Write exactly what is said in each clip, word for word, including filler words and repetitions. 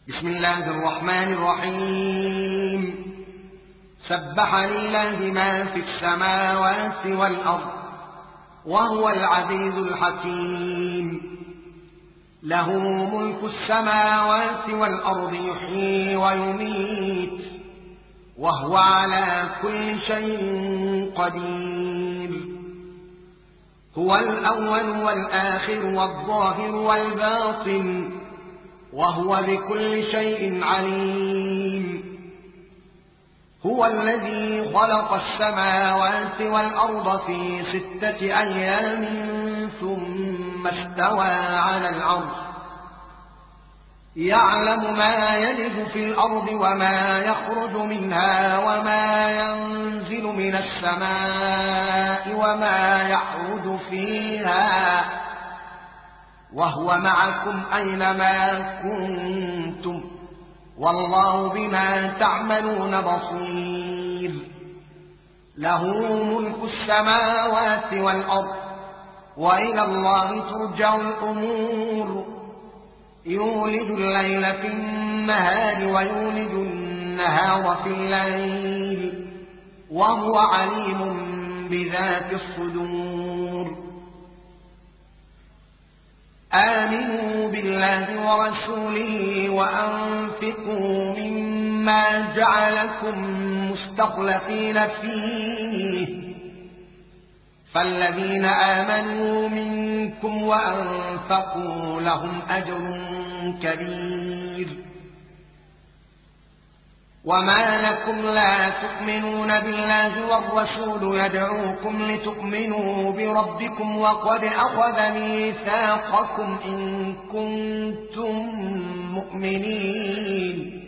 بسم الله الرحمن الرحيم سبح لله ما في السماوات والأرض وهو العزيز الحكيم له ملك السماوات والأرض يحيي ويميت وهو على كل شيء قدير هو الأول والآخر والظاهر والباطن وهو بكل شيء عليم هو الذي خلق السماوات والأرض في ستة أيام ثم استوى على العرش يعلم ما يلج في الأرض وما يخرج منها وما ينزل من السماء وما يعرج فيها وهو معكم أينما كنتم والله بما تعملون بصير له ملك السماوات والأرض وإلى الله ترجع الأمور يولج الليل في النهار ويولج النهار في الليل وهو عليم بذات الصدور آمنوا بالله ورسوله وأنفقوا مما جعلكم مستخلفين فيه فالذين آمنوا منكم وأنفقوا لهم أجر كبير وما لكم لا تؤمنون بالله والرسول يدعوكم لتؤمنوا بربكم وقد أخذ ميثاقكم إن كنتم مؤمنين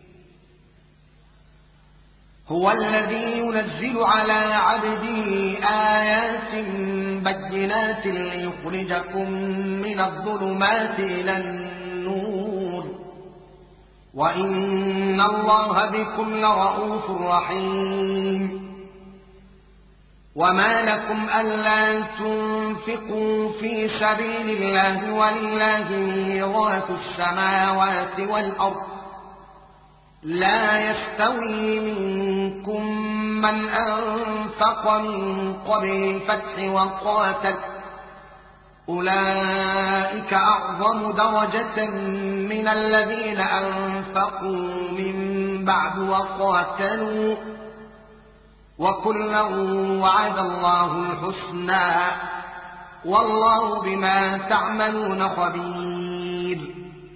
هو الذي ينزل على عبده آيات بينات ليخرجكم من الظلمات إلى النور وإن الله بكم لرءوف رحيم وما لكم ألا تنفقوا في سبيل الله ولله ميراث السماوات والأرض لا يستوي منكم من أنفق من قبل الفتح وقاتل أولئك أعظم درجة من الذين أنفقوا من بعد وقاتلوا وكلا وعد الله الحسنى والله بما تعملون خبير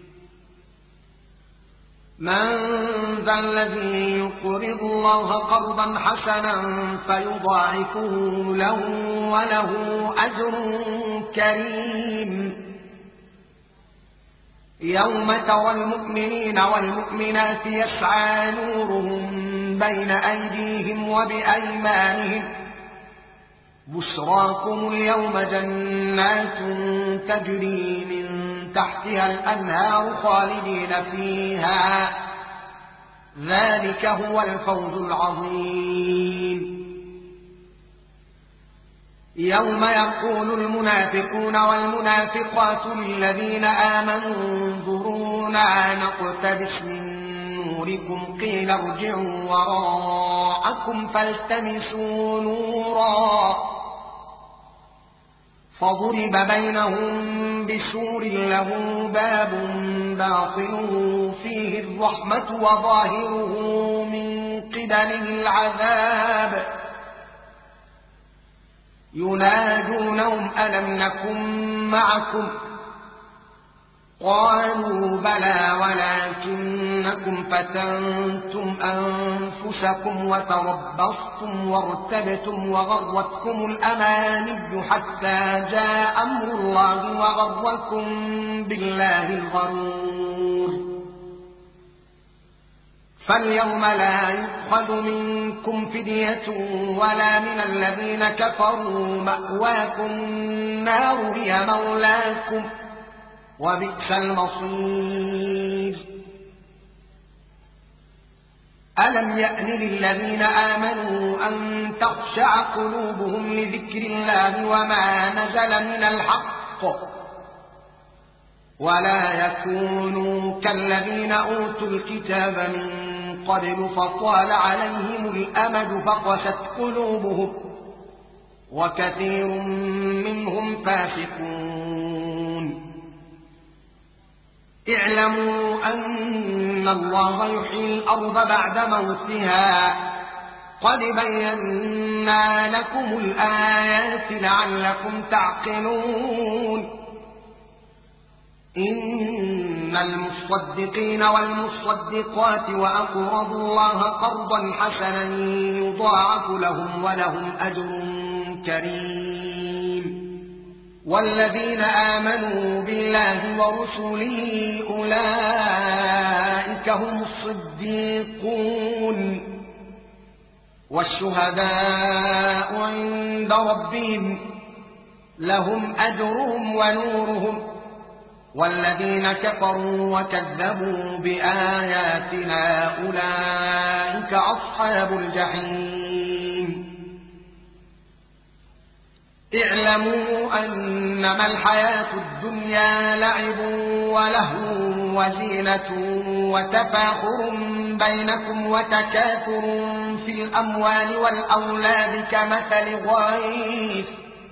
من ذا الذي يقرض الله قرضا حسنا فيضاعفه له وله أجر كريم يوم ترى المؤمنين والمؤمنات يسعى نورهم بين أيديهم وبأيمانهم بشراكم اليوم جنات تجري من تحتها الأنهار خالدين فيها ذلك هو الفوز العظيم يوم يقول المنافقون والمنافقات للذين آمنوا انظرونا نقتبس من نوركم قيل ارجعوا وراءكم فالتمسوا نورا فضرب بينهم بسور له باب باطنه فيه الرحمة وظاهره من قبله العذاب ينادونهم ألم نكن معكم قالوا بلى ولكنكم فتنتم أنفسكم وتربصتم وارتبتم وغرتكم الأماني حتى جاء أمر الله وغركم بالله الغرور فاليوم لا يؤخذ منكم فدية ولا من الذين كفروا مأواكم النار هي مولاكم وبئس المصير ألم يأن للذين آمنوا أن تخشع قلوبهم لذكر الله وما نزل من الحق ولا يكونوا كالذين أوتوا الكتاب من قبل فطال عليهم الأمد فقست قلوبهم وكثير منهم فاسقون. اعلموا أن الله يحيي الأرض بعد موتها قد بينا لكم الآيات لعلكم تعقلون. إن المصدقين والمصدقات وأقرضوا الله قرضا حسنا يضاعف لهم ولهم أجر كريم. والذين آمنوا بالله ورسله أولئك هم الصديقون والشهداء عند ربهم لهم أجرهم ونورهم. والذين كفروا وكذبوا بآياتنا أولئك أصحاب الجحيم. اعلموا أنما الحياة الدنيا لعب ولهو وزينة وتفاخر بينكم وتكاثر في الأموال والأولاد كمثل غيث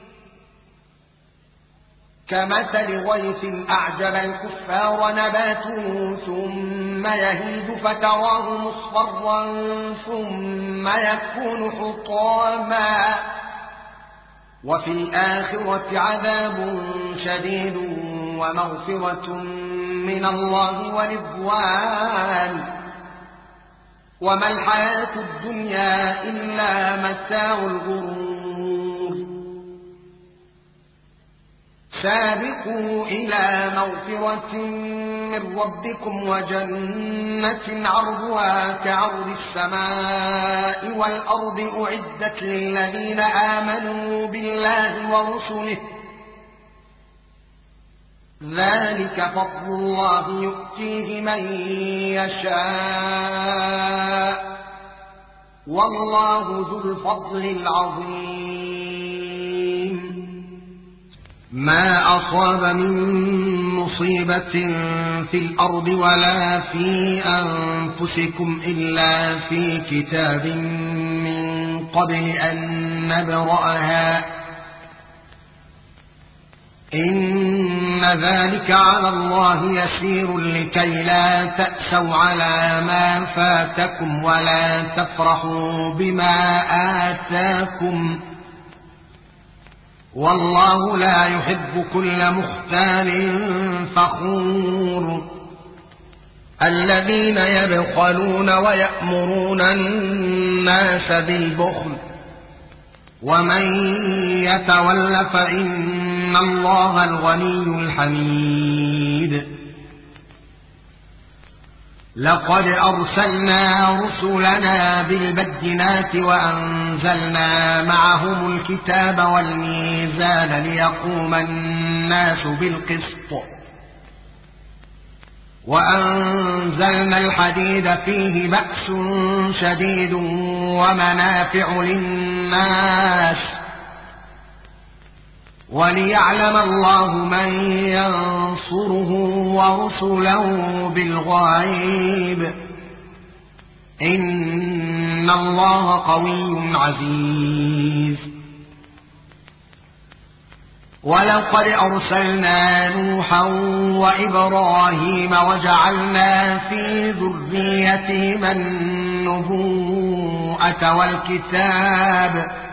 كمثل غيث أعجب الكفار نباته ثم يهيج فتراه مصفرا ثم يكون حطاما وفي الآخرة عذاب شديد ومغفرة من الله ورضوان وما الحياة الدنيا إلا متاع الغرور. سابقوا إلى مغفرة من ربكم وجنة عرضها كعرض السماء والأرض أعدت للذين آمنوا بالله ورسله ذلك فضل الله يؤتيه من يشاء والله ذو الفضل العظيم. ما أصاب من مصيبة في الأرض ولا في أنفسكم إلا في كتاب من قبل أن نبرأها إن ذلك على الله يسير لكي لا تأسوا على ما فاتكم ولا تفرحوا بما آتاكم والله لا يحب كل مختال فخور. الذين يبخلون ويأمرون الناس بالبخل ومن يتول فإن الله الغني الحميد. لقد أرسلنا رسلنا بالبينات وأنزلنا معهم الكتاب والميزان ليقوم الناس بالقسط وأنزلنا الحديد فيه بأس شديد ومنافع للناس وليعلم الله من ينصره ورسله بالغيب إن الله قوي عزيز. ولقد أرسلنا نوحا وإبراهيم وجعلنا في ذريتهما النبوءة والكتاب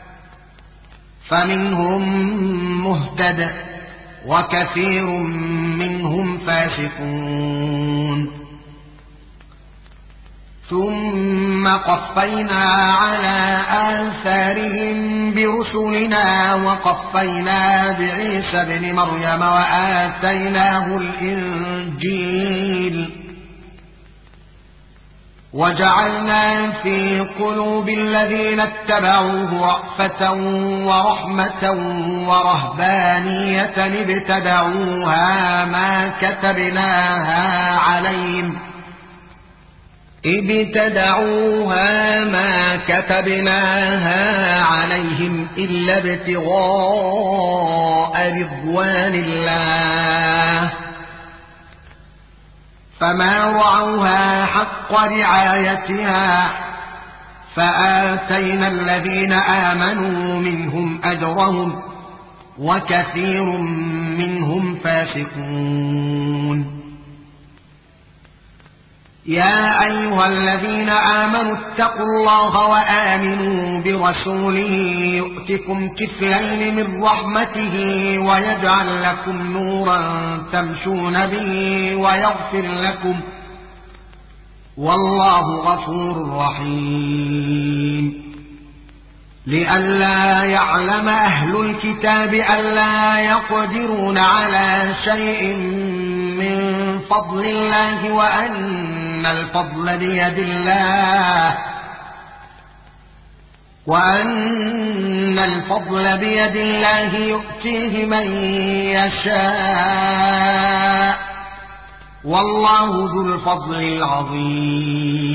فمنهم مهتد وكثير منهم فاسقون. ثم قفينا على آثارهم برسلنا وقفينا بعيسى ابن مريم وآتيناه الإنجيل وجعلنا في قلوب الذين اتبعوه رأفة ورحمة ورهبانية ابتدعوها ما كتبناها عليهم ابتدعوها ما كتبناها عليهم إلا ابتغاء رضوان الله فما رعوها حق رعايتها فآتينا الذين آمنوا منهم أجرهم وكثير منهم فاسقون. يا أيها الذين آمنوا اتقوا الله وآمنوا برسوله يؤتكم كفلين من رحمته ويجعل لكم نورا تمشون به ويغفر لكم والله غفور رحيم. لئلا يعلم أهل الكتاب ألا يقدرون على شيء من فضل الله وأن الفضل بيد الله وأن الفضل بيد الله يؤتيه من يشاء والله ذو الفضل العظيم.